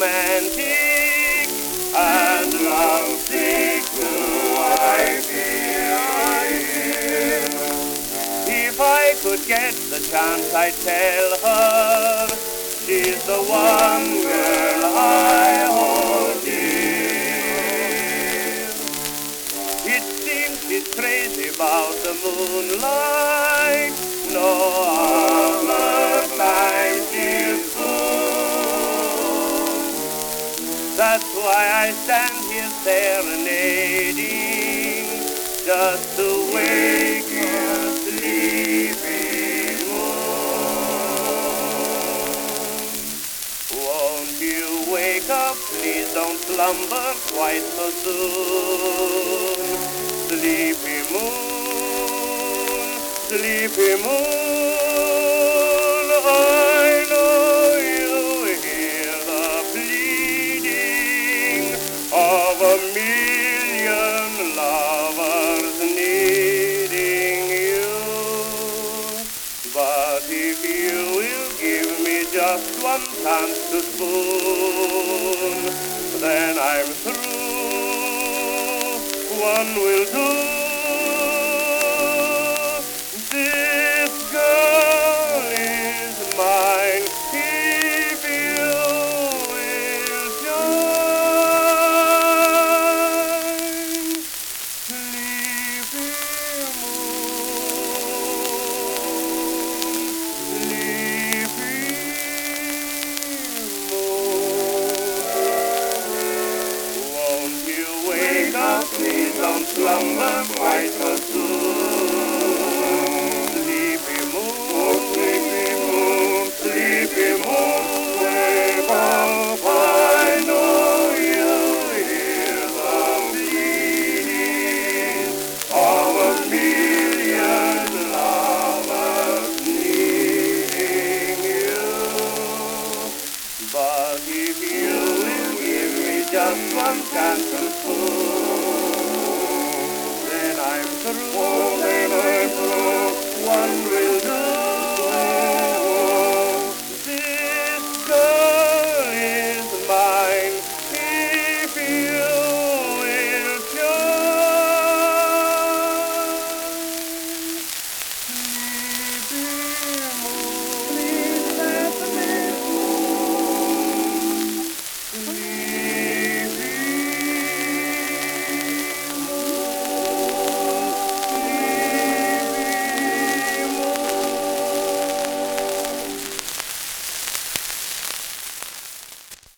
romantic and lovesick do I feel. If I could get the chance, I'd tell her she's the one girl I hold dear. It seems she's crazy about the moonlight. No other time she's full. That's why I stand here serenading, just to wake your sleeping moon. Won't you wake up? Please don't slumber quite so soon. Sleepy moon, sleepy moon, I know you hear the pleading of a million lovers needing you. But if you will give me just one chance to spoon, then I'm through, one will do. This girl is mine if you will join. Sleepy moon, sleepy moon. Won't you wake up? Please don't slumber quite so soon. Sleepy moon, sleepy moon, wake up. I know you hear the pleading of a million lovers needing you. But if you will give me just one chance to spoon, then I'm through, one will